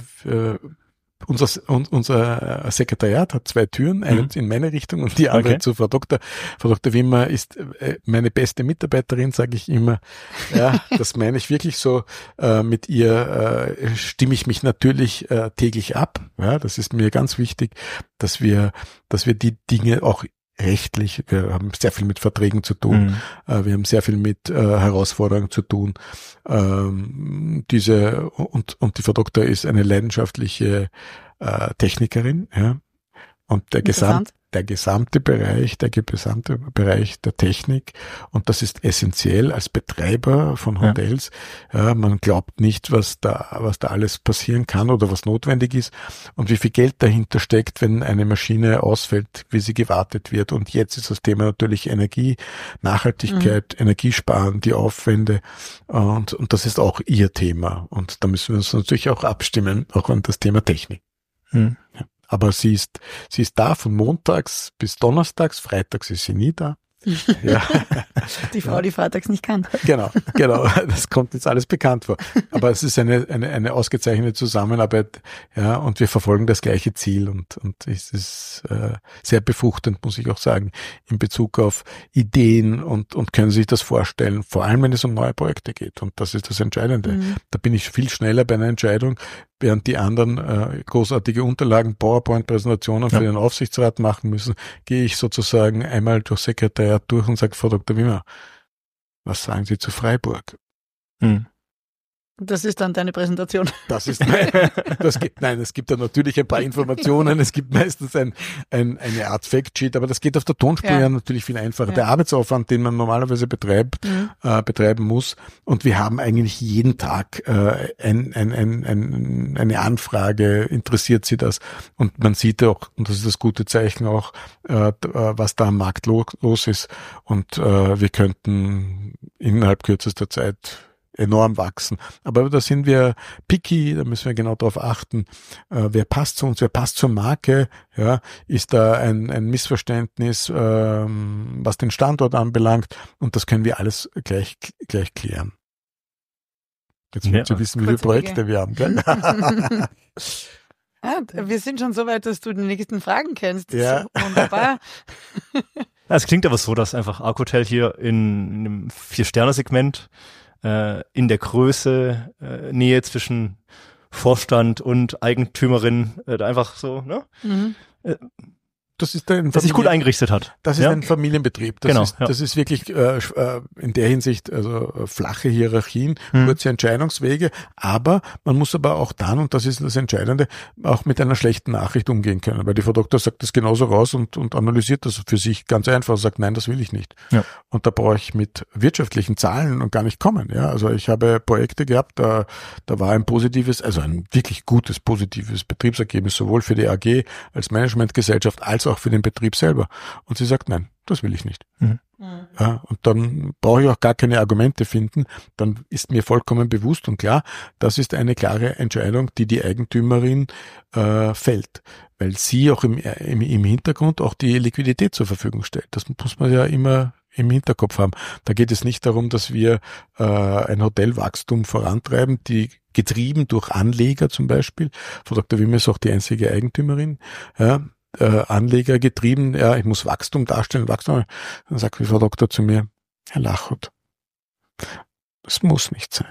Unser Sekretariat hat 2 Türen, eine in meine Richtung und die andere zu Frau Dr. Frau Dr. Wimmer ist meine beste Mitarbeiterin, sage ich immer. Ja, das meine ich wirklich so. Mit ihr stimme ich mich natürlich täglich ab. Ja, das ist mir ganz wichtig, dass wir die Dinge auch rechtlich, wir haben sehr viel mit Verträgen zu tun, wir haben sehr viel mit Herausforderungen zu tun. Und die Frau Doktor ist eine leidenschaftliche Technikerin, ja. Und der gesamte Bereich der Technik, und das ist essentiell als Betreiber von Hotels. Ja, man glaubt nicht, was da alles passieren kann oder was notwendig ist und wie viel Geld dahinter steckt, wenn eine Maschine ausfällt, wie sie gewartet wird. Und jetzt ist das Thema natürlich Energie, Nachhaltigkeit, Energiesparen, die Aufwände, und das ist auch ihr Thema. Und da müssen wir uns natürlich auch abstimmen, auch an das Thema Technik. Ja. Aber sie ist da von montags bis donnerstags, freitags ist sie nie da. Ja. Die Frau, die freitags nicht kann. Genau. Das kommt jetzt alles bekannt vor. Aber es ist eine ausgezeichnete Zusammenarbeit, ja, und wir verfolgen das gleiche Ziel und es ist sehr befruchtend, muss ich auch sagen, in Bezug auf Ideen und können sich das vorstellen, vor allem wenn es um neue Projekte geht. Und das ist das Entscheidende. Da bin ich viel schneller bei einer Entscheidung, während die anderen großartige Unterlagen, PowerPoint-Präsentationen für den Aufsichtsrat machen müssen, gehe ich sozusagen einmal durch Sekretariat durch und sage, Frau Dr. Wimmer, was sagen Sie zu Freiburg? Das ist dann deine Präsentation. Es gibt da natürlich ein paar Informationen, es gibt meistens eine Art Factsheet, aber das geht auf der Tonspur ja natürlich viel einfacher. Ja. Der Arbeitsaufwand, den man normalerweise betreiben muss, und wir haben eigentlich jeden Tag eine Anfrage, interessiert Sie das? Und man sieht auch, und das ist das gute Zeichen auch, was da am Markt los ist, und wir könnten innerhalb kürzester Zeit enorm wachsen. Aber da sind wir picky, da müssen wir genau darauf achten, wer passt zu uns, wer passt zur Marke, ja, ist da ein Missverständnis, was den Standort anbelangt, und das können wir alles gleich klären. Jetzt willst du wissen, wie viele Projekte wir haben, gell? Wir sind schon so weit, dass du die nächsten Fragen kennst. Ja. Wunderbar. Es klingt aber so, dass einfach Arc Hotel hier in einem 4-Sterne-Segment in der Größe, Nähe zwischen Vorstand und Eigentümerin, da einfach so, ne? Das ist sich gut eingerichtet hat. Das ist ein Familienbetrieb. Das ist wirklich in der Hinsicht flache Hierarchien, kurze Entscheidungswege, aber man muss aber auch dann, und das ist das Entscheidende, auch mit einer schlechten Nachricht umgehen können, weil die Frau Doktor sagt das genauso raus und analysiert das für sich ganz einfach, sagt, nein, das will ich nicht. Ja. Und da brauche ich mit wirtschaftlichen Zahlen und gar nicht kommen. Ja, also ich habe Projekte gehabt, da war ein wirklich gutes, positives Betriebsergebnis, sowohl für die AG als Managementgesellschaft als auch für den Betrieb selber. Und sie sagt, nein, das will ich nicht. Ja, und dann brauche ich auch gar keine Argumente finden. Dann ist mir vollkommen bewusst und klar, das ist eine klare Entscheidung, die Eigentümerin fällt, weil sie auch im Hintergrund auch die Liquidität zur Verfügung stellt. Das muss man ja immer im Hinterkopf haben. Da geht es nicht darum, dass wir ein Hotelwachstum vorantreiben, die getrieben durch Anleger zum Beispiel. Frau Dr. Wimmer ist auch die einzige Eigentümerin. Ja, Anleger getrieben, ja, ich muss Wachstum darstellen, Dann sagt die Frau Doktor zu mir, Herr Lachot, das muss nicht sein.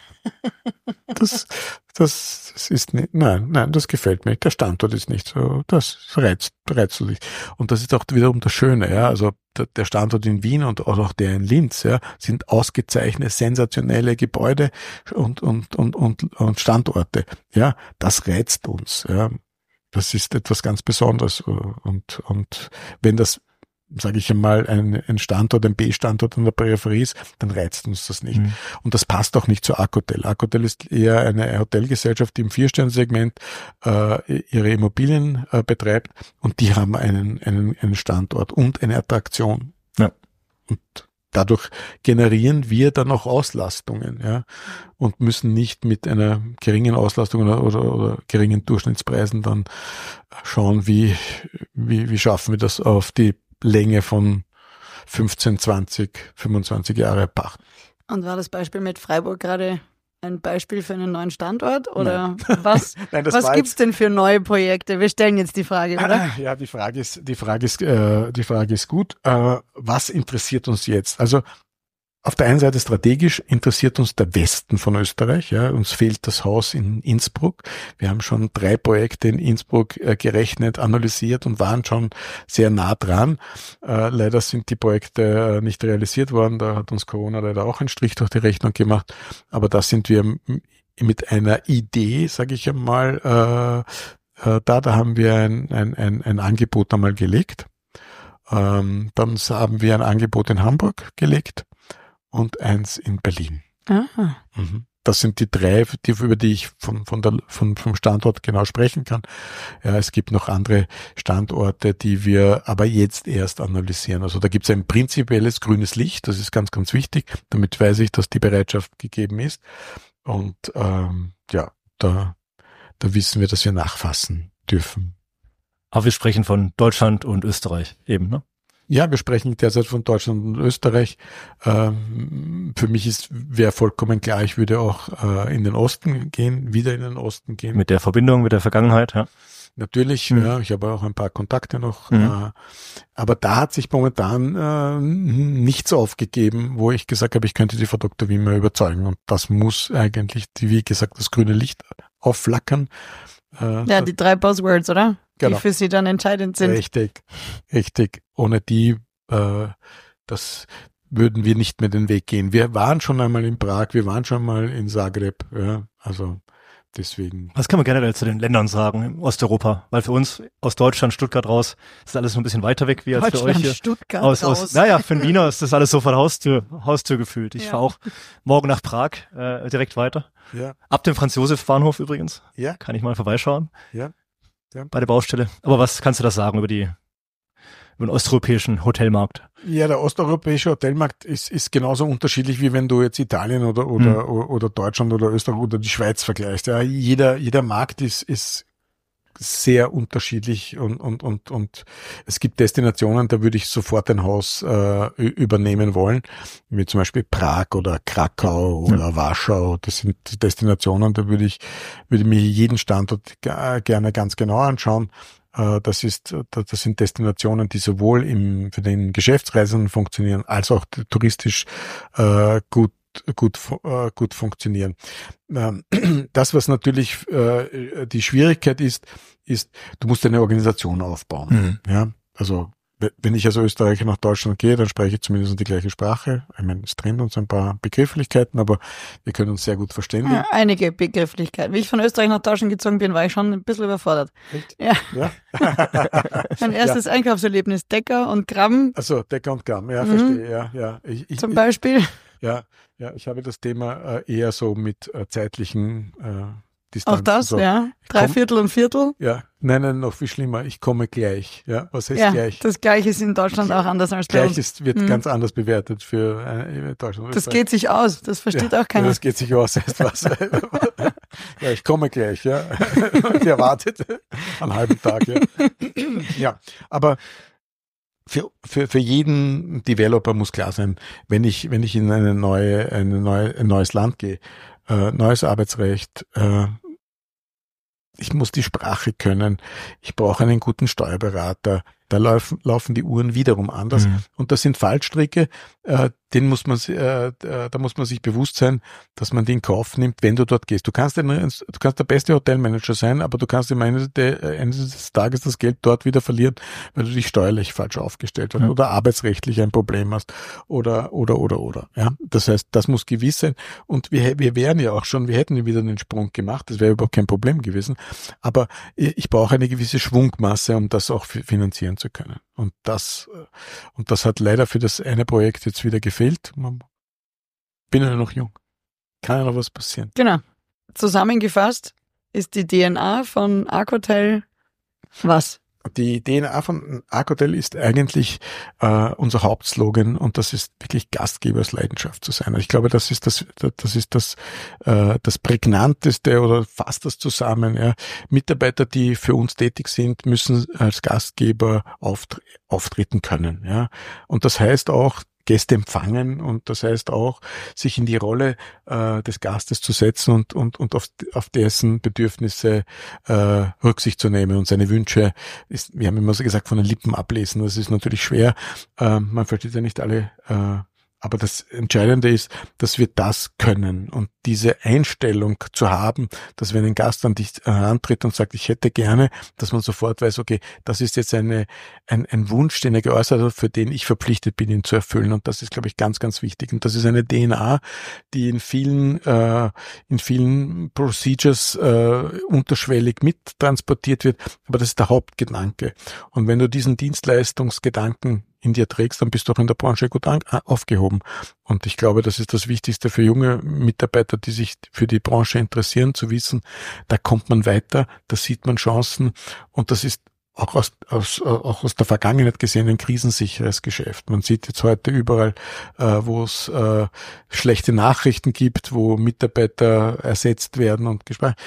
Das ist nicht, nein, das gefällt mir. Der Standort ist nicht so, das reizt dich. Und das ist auch wiederum das Schöne, ja, also der Standort in Wien und auch der in Linz, ja, sind ausgezeichnete, sensationelle Gebäude und Standorte, ja, das reizt uns, ja. Das ist etwas ganz Besonderes, und wenn das, sage ich einmal, ein Standort, ein B-Standort in der Peripherie ist, dann reizt uns das nicht. Und das passt auch nicht zu Arc Hotel. Arc Hotel ist eher eine Hotelgesellschaft, die im 4-Sterne-Segment ihre Immobilien betreibt, und die haben einen Standort und eine Attraktion. Ja. Und dadurch generieren wir dann auch Auslastungen, ja, und müssen nicht mit einer geringen Auslastung oder geringen Durchschnittspreisen dann schauen, wie schaffen wir das auf die Länge von 15, 20, 25 Jahre Pacht. Und war das Beispiel mit Freiburg gerade ein Beispiel für einen neuen Standort, oder was? Nein, was gibt's denn für neue Projekte? Wir stellen jetzt die Frage, oder? Ja, die Frage ist gut. Was interessiert uns jetzt? Also auf der einen Seite strategisch interessiert uns der Westen von Österreich. Ja, uns fehlt das Haus in Innsbruck. Wir haben schon 3 Projekte in Innsbruck gerechnet, analysiert und waren schon sehr nah dran. Leider sind die Projekte nicht realisiert worden. Da hat uns Corona leider auch einen Strich durch die Rechnung gemacht. Aber da sind wir mit einer Idee, sage ich einmal, da haben wir ein Angebot einmal gelegt. Dann haben wir ein Angebot in Hamburg gelegt und eins in Berlin. Aha. Das sind die drei, über die ich vom Standort genau sprechen kann. Ja, es gibt noch andere Standorte, die wir aber jetzt erst analysieren. Also da gibt es ein prinzipielles grünes Licht, das ist ganz, ganz wichtig. Damit weiß ich, dass die Bereitschaft gegeben ist. Und da wissen wir, dass wir nachfassen dürfen. Aber wir sprechen von Deutschland und Österreich eben, ne? Ja, wir sprechen derzeit von Deutschland und Österreich. Für mich wäre vollkommen klar, ich würde auch in den Osten gehen, wieder in den Osten gehen. Mit der Verbindung, mit der Vergangenheit, ja. Natürlich, ja, ich habe auch ein paar Kontakte noch. Aber da hat sich momentan nichts aufgegeben, wo ich gesagt habe, ich könnte die Frau Dr. Wimmer überzeugen. Und das muss eigentlich, wie gesagt, das grüne Licht aufflackern. Die 3 Buzzwords, oder? Genau. Die für Sie dann entscheidend sind. Richtig. Ohne die, das würden wir nicht mehr den Weg gehen. Wir waren schon einmal in Prag, wir waren schon mal in Zagreb, ja, also deswegen. Was kann man generell zu den Ländern sagen in Osteuropa? Weil für uns aus Deutschland, Stuttgart raus, ist alles noch ein bisschen weiter weg wie als für euch hier. Stuttgart raus. Naja, für den Wiener ist das alles so vor der Haustür gefühlt. Ich fahre auch morgen nach Prag direkt weiter. Ja. Ab dem Franz-Josef-Bahnhof übrigens. Ja. Kann ich mal vorbeischauen. Ja. Bei der Baustelle. Aber was kannst du da sagen über den osteuropäischen Hotelmarkt? Ja, der osteuropäische Hotelmarkt ist genauso unterschiedlich, wie wenn du jetzt Italien oder Deutschland oder Österreich oder die Schweiz vergleichst. Ja, jeder Markt ist sehr unterschiedlich und es gibt Destinationen, da würde ich sofort ein Haus übernehmen wollen, wie zum Beispiel Prag oder Krakau oder Warschau. Das sind Destinationen, da würde mir jeden Standort gerne ganz genau anschauen. Das sind Destinationen, die sowohl für den Geschäftsreisenden funktionieren, als auch touristisch gut funktionieren. Das, was natürlich die Schwierigkeit ist, du musst eine Organisation aufbauen. Ja, also wenn ich als Österreicher nach Deutschland gehe, dann spreche ich zumindest die gleiche Sprache. Ich meine, es trennt uns ein paar Begrifflichkeiten, aber wir können uns sehr gut verständigen. Ja, einige Begrifflichkeiten. Wie ich von Österreich nach Deutschland gezogen bin, war ich schon ein bisschen überfordert. Echt? Ja. Mein erstes Einkaufserlebnis, Decker und Gramm. Also Decker und Gramm, ja, verstehe. Ja. Zum Beispiel. Ja, ich habe das Thema eher so mit zeitlichen Distanz. Auch das, so. ja. 3/4 und Viertel. Ja, nein, noch viel schlimmer. Ich komme gleich. Ja, was heißt gleich? Das Gleich ist in Deutschland auch anders als bei uns. Gleich wird ganz anders bewertet für Deutschland. Das geht sich aus. Das versteht auch keiner. Ja, das geht sich aus. Heißt was? Ja, ich komme gleich. Ja, ich erwartet einen halben Tag. Ja, ja, aber für jeden Developer muss klar sein, wenn ich in ein neues Land gehe, neues Arbeitsrecht, ich muss die Sprache können, ich brauche einen guten Steuerberater, da laufen die Uhren wiederum anders. Und das sind Fallstricke, da muss man sich bewusst sein, dass man die in Kauf nimmt, wenn du dort gehst. Du kannst der beste Hotelmanager sein, aber du kannst am Ende des Tages das Geld dort wieder verlieren, weil du dich steuerlich falsch aufgestellt hast oder arbeitsrechtlich ein Problem hast oder. Ja, das heißt, das muss gewiss sein. Und wir wären ja auch schon, wir hätten wieder den Sprung gemacht, das wäre überhaupt kein Problem gewesen. Aber ich brauche eine gewisse Schwungmasse, um das auch finanzieren zu können. Und das hat leider für das eine Projekt jetzt wieder gefehlt. Bin ja noch jung. Kann ja noch was passieren. Genau. Zusammengefasst ist die DNA von Ark-Hotel was? Die DNA von Ark-Hotel ist eigentlich unser Hauptslogan und das ist wirklich Gastgebersleidenschaft zu sein. Ich glaube, das ist das prägnanteste oder fasst das zusammen. Ja. Mitarbeiter, die für uns tätig sind, müssen als Gastgeber auftreten können. Ja. Und das heißt auch, Gäste empfangen und das heißt auch, sich in die Rolle des Gastes zu setzen und auf dessen Bedürfnisse Rücksicht zu nehmen und seine Wünsche, wir haben immer so gesagt, von den Lippen ablesen. Das ist natürlich schwer. Man versteht ja nicht alle Aber das Entscheidende ist, dass wir das können und diese Einstellung zu haben, dass wenn ein Gast an dich herantritt und sagt, ich hätte gerne, dass man sofort weiß, okay, das ist jetzt ein Wunsch, den er geäußert hat, für den ich verpflichtet bin, ihn zu erfüllen. Und das ist, glaube ich, ganz, ganz wichtig. Und das ist eine DNA, die in vielen Procedures unterschwellig mittransportiert wird. Aber das ist der Hauptgedanke. Und wenn du diesen Dienstleistungsgedanken in dir trägst, dann bist du auch in der Branche gut aufgehoben. Und ich glaube, das ist das Wichtigste für junge Mitarbeiter, die sich für die Branche interessieren, zu wissen, da kommt man weiter, da sieht man Chancen und das ist auch aus der Vergangenheit gesehen ein krisensicheres Geschäft. Man sieht jetzt heute überall, wo es schlechte Nachrichten gibt, wo Mitarbeiter ersetzt werden und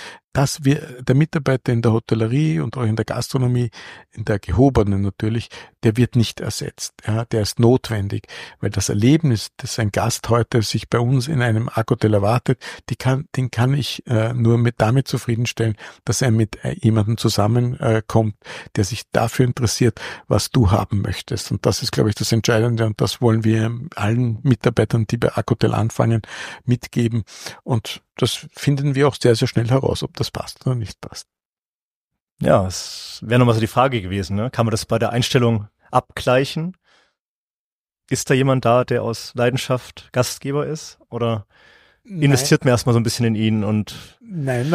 der Mitarbeiter in der Hotellerie und auch in der Gastronomie, in der gehobenen natürlich, der wird nicht ersetzt. Ja, der ist notwendig, weil das Erlebnis, das ein Gast heute sich bei uns in einem Hotel erwartet, den kann ich nur damit zufriedenstellen, dass er mit jemandem zusammenkommt, der sich dafür interessiert, was du haben möchtest. Und das ist, glaube ich, das Entscheidende und das wollen wir allen Mitarbeitern, die bei Hotel anfangen, mitgeben. Und das finden wir auch sehr, sehr schnell heraus, ob das passt oder nicht passt. Ja, es wäre nochmal so die Frage gewesen, ne? Kann man das bei der Einstellung abgleichen? Ist da jemand da, der aus Leidenschaft Gastgeber ist? Oder investiert man erstmal so ein bisschen in ihn und? Nein,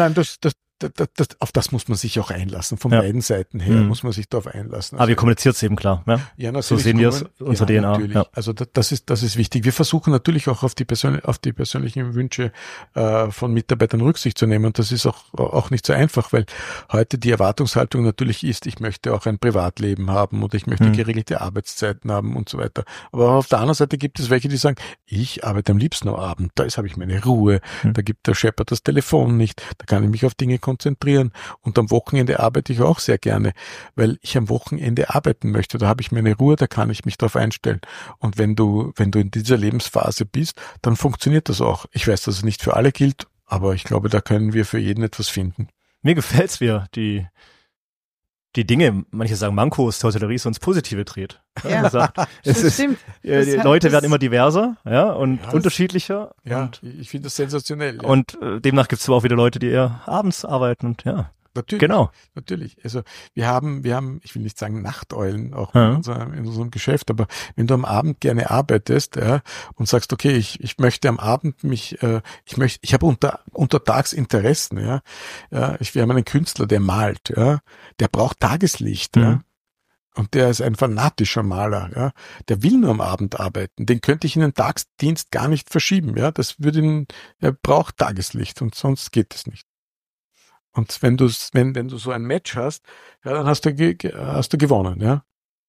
auf das muss man sich auch einlassen. Von beiden Seiten her muss man sich darauf einlassen. Aber ihr kommuniziert es eben klar, ja? Ja, natürlich. So sehen wir es, unsere DNA. Natürlich. Ja. Also das ist wichtig. Wir versuchen natürlich auch auf die persönlichen Wünsche von Mitarbeitern Rücksicht zu nehmen. Und das ist auch nicht so einfach, weil heute die Erwartungshaltung natürlich ist, ich möchte auch ein Privatleben haben oder ich möchte geregelte Arbeitszeiten haben und so weiter. Aber auf der anderen Seite gibt es welche, die sagen, ich arbeite am liebsten am Abend. Da habe ich meine Ruhe. Da gibt der Scheppert das Telefon nicht. Da kann ich mich auf Dinge konzentrieren und am Wochenende arbeite ich auch sehr gerne, weil ich am Wochenende arbeiten möchte. Da habe ich meine Ruhe, da kann ich mich darauf einstellen. Und wenn du in dieser Lebensphase bist, dann funktioniert das auch. Ich weiß, dass es nicht für alle gilt, aber ich glaube, da können wir für jeden etwas finden. Mir gefällt's, wie die Dinge, manche sagen Mankos der Hotellerie so ins Positive dreht. Ja, sagt, das stimmt. Die Leute werden immer diverser, ja, und unterschiedlicher. Ja, und ich finde das sensationell. Ja. Und demnach gibt es aber auch wieder Leute, die eher abends arbeiten und ja. Natürlich, genau. Natürlich. Also wir haben, ich will nicht sagen Nachteulen auch in unserem Geschäft, aber wenn du am Abend gerne arbeitest, ja, und sagst, okay, ich möchte am Abend ich habe untertags Interessen, ja. Wir haben einen Künstler, der malt, ja, der braucht Tageslicht, ja. Und der ist ein fanatischer Maler, ja. Der will nur am Abend arbeiten. Den könnte ich in den Tagsdienst gar nicht verschieben, ja. Er braucht Tageslicht und sonst geht es nicht. Und wenn du so ein Match hast, ja, dann hast du gewonnen, ja.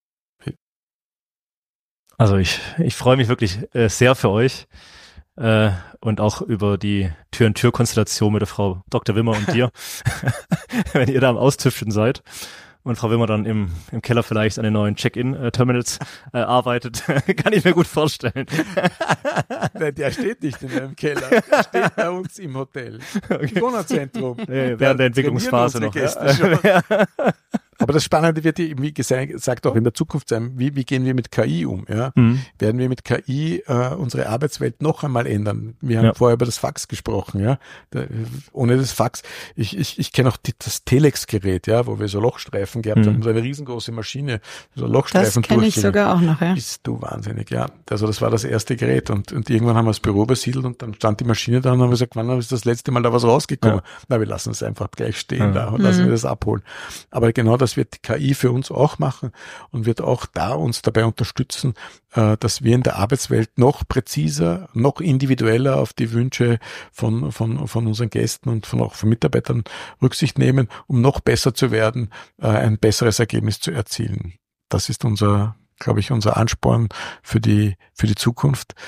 Also ich freue mich wirklich sehr für euch und auch über die Tür-in-Tür-Konstellation mit der Frau Dr. Wimmer und dir, wenn ihr da am Austüfteln seid. Und Frau Wimmer dann im Keller vielleicht an den neuen Check-in-Terminals arbeitet, kann ich mir gut vorstellen. Nein, der steht nicht in einem Keller, der steht bei uns im Hotel, im Donnerzentrum. Während der Entwicklungsphase noch. Ja. Aber das Spannende wird, wie gesagt, auch in der Zukunft sein, wie gehen wir mit KI um? Ja? Werden wir mit KI unsere Arbeitswelt noch einmal ändern? Wir haben vorher über das Fax gesprochen. Ja? Ohne das Fax, ich kenne auch das Telex-Gerät, ja, wo wir so Lochstreifen gehabt haben, so eine riesengroße Maschine, so Lochstreifen. Das kenne ich sogar auch noch. Ja. Bist du wahnsinnig, ja. Also das war das erste Gerät und irgendwann haben wir das Büro besiedelt und dann stand die Maschine da und haben wir gesagt, wann ist das letzte Mal da was rausgekommen? Ja. Na, wir lassen es einfach gleich stehen da und lassen wir das abholen. Aber genau das wird die KI für uns auch machen und wird auch da uns dabei unterstützen, dass wir in der Arbeitswelt noch präziser, noch individueller auf die Wünsche von unseren Gästen und auch von Mitarbeitern Rücksicht nehmen, um noch besser zu werden, ein besseres Ergebnis zu erzielen. Das ist unser Ansporn für die Zukunft.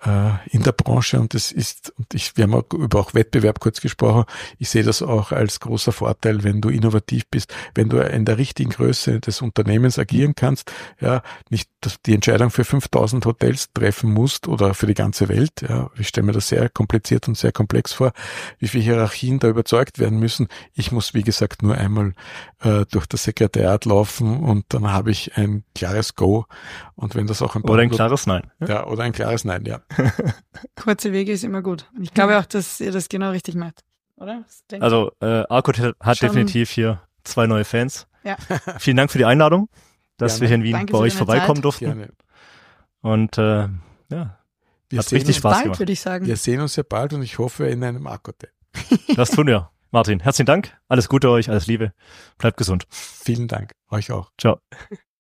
in der Branche und wir haben auch über Wettbewerb kurz gesprochen. Ich sehe das auch als großer Vorteil, wenn du innovativ bist, wenn du in der richtigen Größe des Unternehmens agieren kannst, ja, nicht die Entscheidung für 5000 Hotels treffen musst oder für die ganze Welt. Ja, ich stelle mir das sehr kompliziert und sehr komplex vor, wie viele Hierarchien da überzeugt werden müssen. Ich muss, wie gesagt, nur einmal durch das Sekretariat laufen und dann habe ich ein klares Go. Und wenn das auch oder ein klares Nein. Ja, oder ein klares Nein, ja. Kurze Wege ist immer gut. Und ich glaube auch, dass ihr das genau richtig macht, oder? Also Arcot hat definitiv hier 2 neue Fans. Ja. Vielen Dank für die Einladung, dass wir hier in Wien bei euch vorbeikommen durften. Gerne. Und ja, hat richtig Spaß gemacht. Würde ich sagen. Wir sehen uns ja bald und ich hoffe in einem Arcot. Das tun wir. Martin, herzlichen Dank. Alles Gute euch, alles Liebe. Bleibt gesund. Vielen Dank. Euch auch. Ciao.